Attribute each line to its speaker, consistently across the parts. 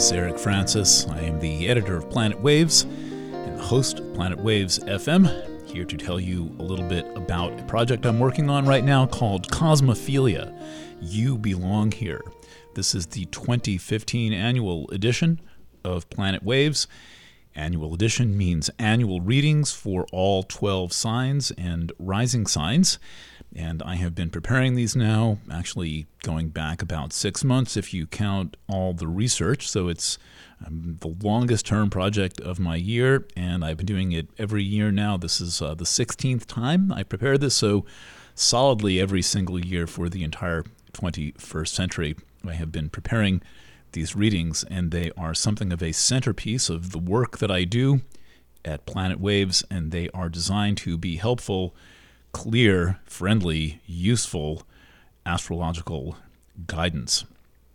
Speaker 1: is Eric Francis. I am the editor of Planet Waves and the host of Planet Waves FM, here to tell you a little bit about a project I'm working on right now called Cosmophilia. You Belong Here. This is the 2015 annual edition of Planet Waves. Annual edition means annual readings for all 12 signs and rising signs. And I have been preparing these now, actually going back about 6 months if you count all the research. So it's the longest term project of my year, and I've been doing it every year now. This is the 16th time I prepared this, so solidly every single year for the entire 21st century I have been preparing these readings, and they are something of a centerpiece of the work that I do at Planet Waves, and they are designed to be helpful, clear, friendly, useful astrological guidance.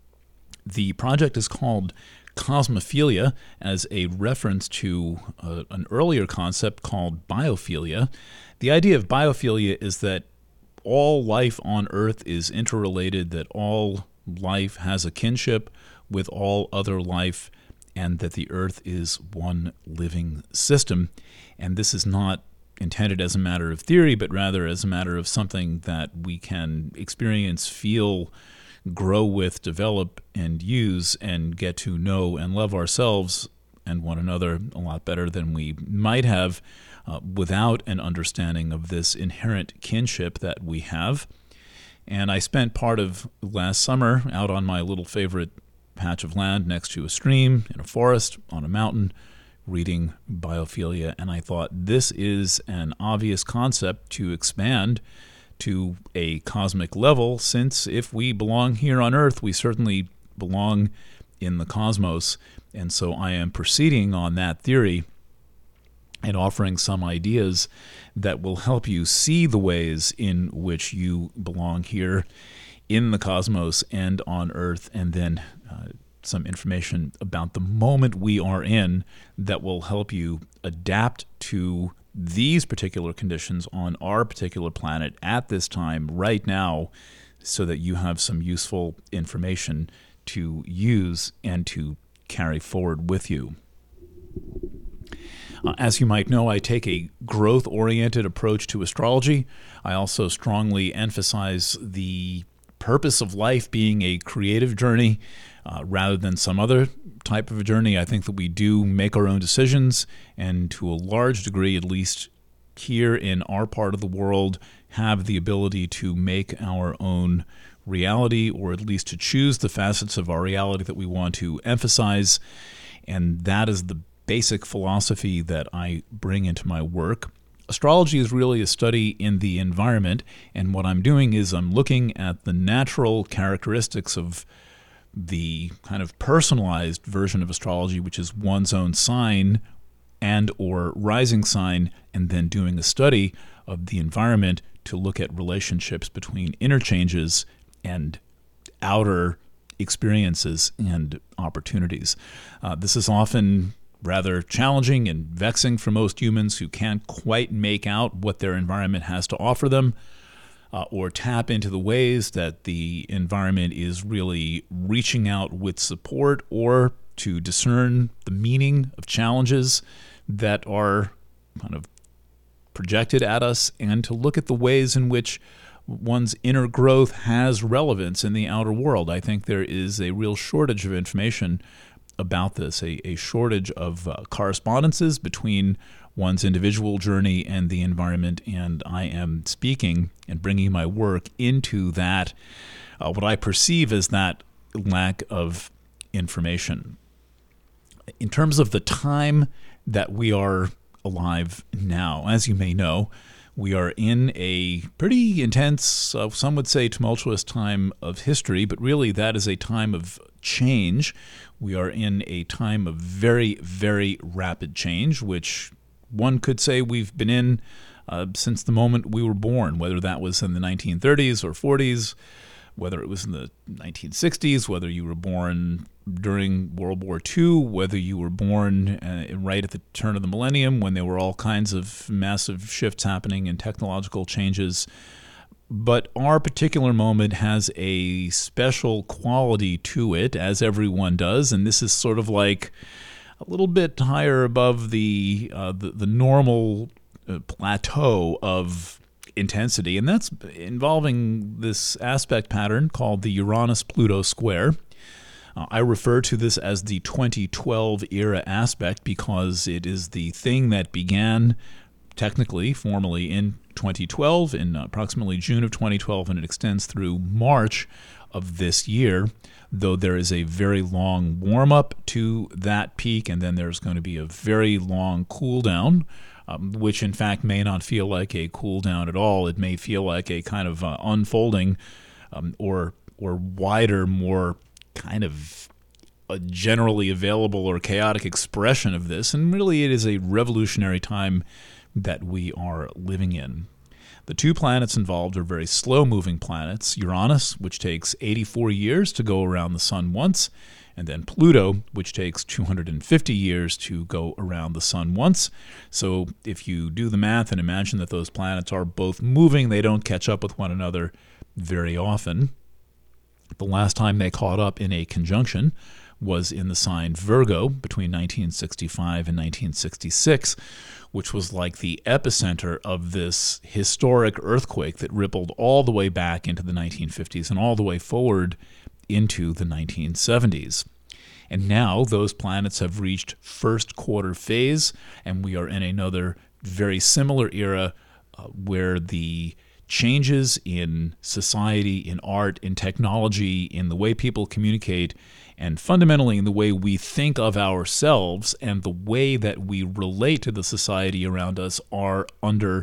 Speaker 1: The project is called Cosmophilia as a reference to an earlier concept called biophilia. The idea of biophilia is that all life on Earth is interrelated, that all life has a kinship with all other life, and that the Earth is one living system. And this is not intended as a matter of theory, but rather as a matter of something that we can experience, feel, grow with, develop, and use, and get to know and love ourselves and one another a lot better than we might have without an understanding of this inherent kinship that we have. And I spent part of last summer out on my little favorite patch of land next to a stream, in a forest, on a mountain, reading biophilia, and I thought this is an obvious concept to expand to a cosmic level, since if we belong here on Earth, we certainly belong in the cosmos. And so I am proceeding on that theory and offering some ideas that will help you see the ways in which you belong here in the cosmos and on Earth, and then some information about the moment we are in that will help you adapt to these particular conditions on our particular planet at this time right now, so that you have some useful information to use and to carry forward with you. As you might know, I take a growth-oriented approach to astrology. I also strongly emphasize the purpose of life being a creative journey rather than some other type of a journey. I think that we do make our own decisions, and to a large degree, at least here in our part of the world, have the ability to make our own reality, or at least to choose the facets of our reality that we want to emphasize. And that is the basic philosophy that I bring into my work. Astrology is really a study in the environment, and what I'm doing is I'm looking at the natural characteristics of the kind of personalized version of astrology, which is one's own sign and or rising sign, and then doing a study of the environment to look at relationships between inner changes and outer experiences and opportunities. This is often rather challenging and vexing for most humans who can't quite make out what their environment has to offer them, or tap into the ways that the environment is really reaching out with support, or to discern the meaning of challenges that are kind of projected at us, and to look at the ways in which one's inner growth has relevance in the outer world. I think there is a real shortage of information about this, a shortage of correspondences between one's individual journey and the environment, and I am speaking and bringing my work into that, what I perceive as that lack of information. In terms of the time that we are alive now, as you may know, we are in a pretty intense, some would say tumultuous time of history, but really that is a time of change. We are in a time of very, very rapid change, which one could say we've been in since the moment we were born, whether that was in the 1930s or 40s, whether it was in the 1960s, whether you were born during World War II, whether you were born right at the turn of the millennium when there were all kinds of massive shifts happening and technological changes. But our particular moment has a special quality to it, as everyone does, and this is sort of like a little bit higher above the normal plateau of intensity, and that's involving this aspect pattern called the Uranus-Pluto square. I refer to this as the 2012 era aspect because it is the thing that began technically, formally in 2012, in approximately June of 2012, and it extends through March of this year, though there is a very long warm-up to that peak, and then there's going to be a very long cool-down, which in fact may not feel like a cool-down at all. It may feel like a kind of unfolding or wider, more kind of a generally available or chaotic expression of this, and really it is a revolutionary time that we are living in. The two planets involved are very slow-moving planets, Uranus, which takes 84 years to go around the sun once, and then Pluto, which takes 250 years to go around the sun once. So if you do the math and imagine that those planets are both moving, they don't catch up with one another very often. The last time they caught up in a conjunction was in the sign Virgo between 1965 and 1966, which was like the epicenter of this historic earthquake that rippled all the way back into the 1950s and all the way forward into the 1970s. And now those planets have reached first quarter phase, and we are in another very similar era where the changes in society, in art, in technology, in the way people communicate, and fundamentally in the way we think of ourselves and the way that we relate to the society around us are under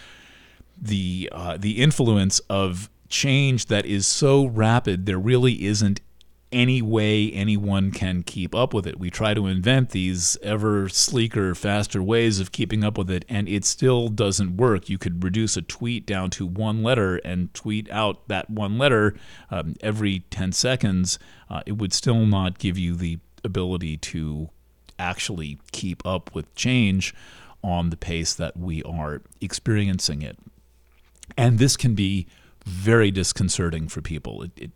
Speaker 1: the influence of change that is so rapid there really isn't any way anyone can keep up with it. We try to invent these ever sleeker, faster ways of keeping up with it, and it still doesn't work. You could reduce a tweet down to one letter and tweet out that one letter every 10 seconds. It would still not give you the ability to actually keep up with change on the pace that we are experiencing it. And this can be very disconcerting for people. It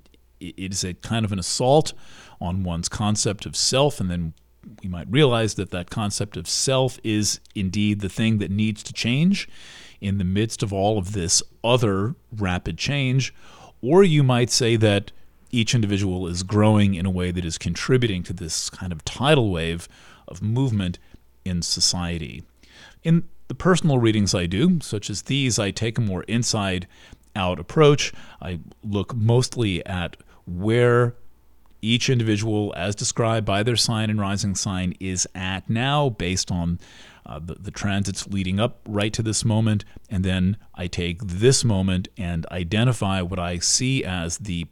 Speaker 1: is a kind of an assault on one's concept of self, and then we might realize that that concept of self is indeed the thing that needs to change in the midst of all of this other rapid change. Or you might say that each individual is growing in a way that is contributing to this kind of tidal wave of movement in society. In the personal readings I do, such as these, I take a more inside-out approach. I look mostly at where each individual, as described by their sign and rising sign, is at now based on the transits leading up right to this moment. And then I take this moment and identify what I see as the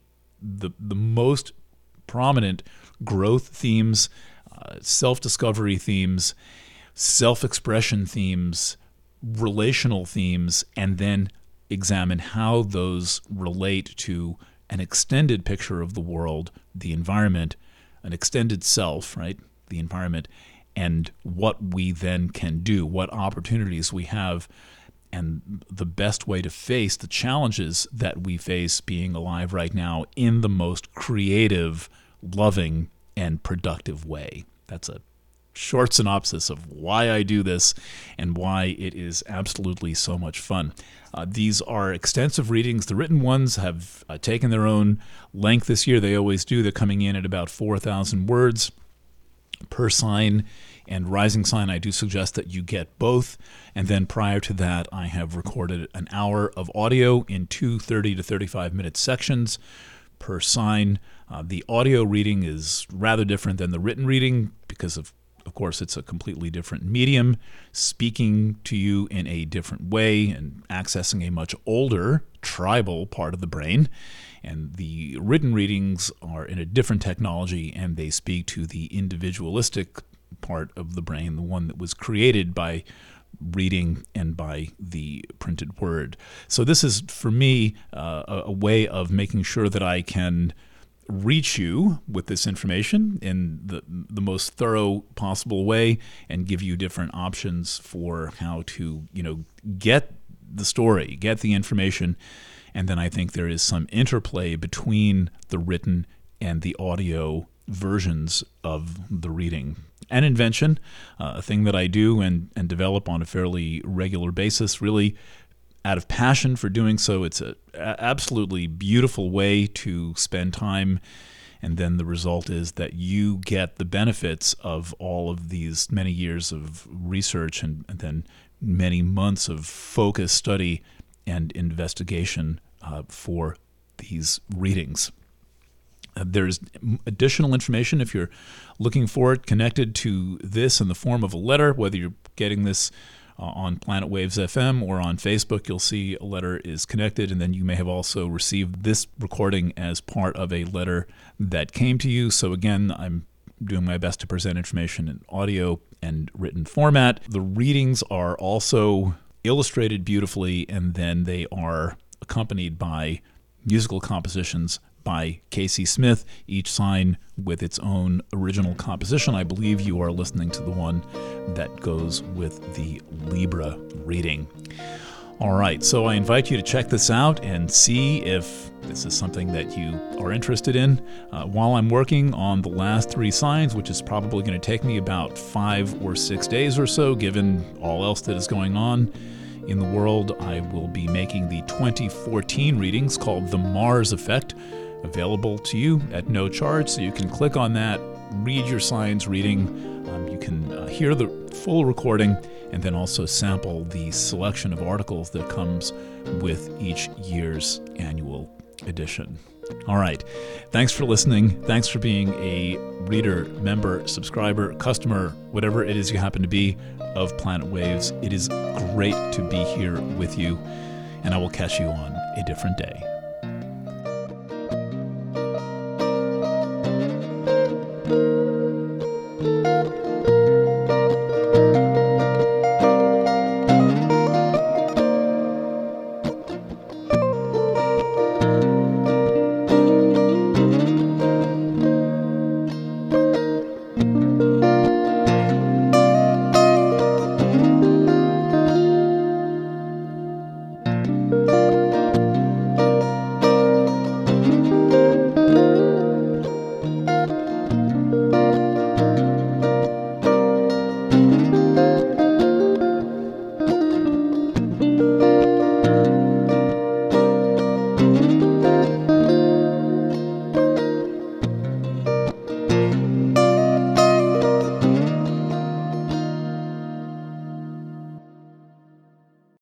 Speaker 1: most prominent growth themes, self-discovery themes, self-expression themes, relational themes, and then examine how those relate to an extended picture of the world, the environment, an extended self, right, the environment, and what we then can do, what opportunities we have, and the best way to face the challenges that we face being alive right now in the most creative, loving, and productive way. That's a short synopsis of why I do this and why it is absolutely so much fun. These are extensive readings. The written ones have taken their own length this year. They always do. They're coming in at about 4,000 words per sign and rising sign. I do suggest that you get both. And then prior to that, I have recorded an hour of audio in two 30 to 35-minute sections per sign. The audio reading is rather different than the written reading because of course, it's a completely different medium, speaking to you in a different way and accessing a much older tribal part of the brain. And the written readings are in a different technology, and they speak to the individualistic part of the brain, the one that was created by reading and by the printed word. So this is, for me, a way of making sure that I can reach you with this information in the most thorough possible way and give you different options for how to, get the story, get the information, and then I think there is some interplay between the written and the audio versions of the reading. An invention, a thing that I do and develop on a fairly regular basis, really out of passion for doing so. It's an absolutely beautiful way to spend time, and then the result is that you get the benefits of all of these many years of research and then many months of focused study and investigation for these readings. There's additional information if you're looking for it connected to this in the form of a letter, whether you're getting this on Planet Waves FM or on Facebook. You'll see a letter is connected, and then you may have also received this recording as part of a letter that came to you. So again, I'm doing my best to present information in audio and written format. The readings are also illustrated beautifully, and then they are accompanied by musical compositions by Casey Smith, each signed with its own original composition. I believe you are listening to the one that goes with the Libra reading. All right, so I invite you to check this out and see if this is something that you are interested in. While I'm working on the last 3 signs, which is probably going to take me about 5 or 6 days or so, given all else that is going on in the world, I will be making the 2014 readings called The Mars Effect, available to you at no charge, so you can click on that, read your signs reading. You can hear the full recording and then also sample the selection of articles that comes with each year's annual edition. All right. Thanks for listening. Thanks for being a reader, member, subscriber, customer, whatever it is you happen to be of Planet Waves. It is great to be here with you, and I will catch you on a different day.